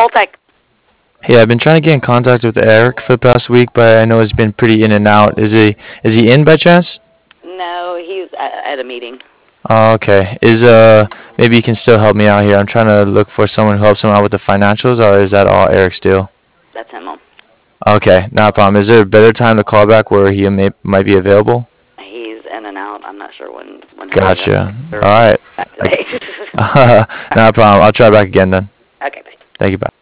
Voltec. Hey, I've been trying to get in contact with Eric for the past week, but I know he's been pretty in and out. Is he in by chance? No, he's at a meeting. Oh, okay. Maybe you can still help me out here. I'm trying to look for someone who helps him out with the financials, or is that all Eric's deal? That's him. Okay, not a problem. Is there a better time to call back where might be available? He's in and out. I'm not sure when he'll be back. Gotcha. All Or right. back today. Not a problem. I'll try back again then. Okay, bye. Thank you. Bye.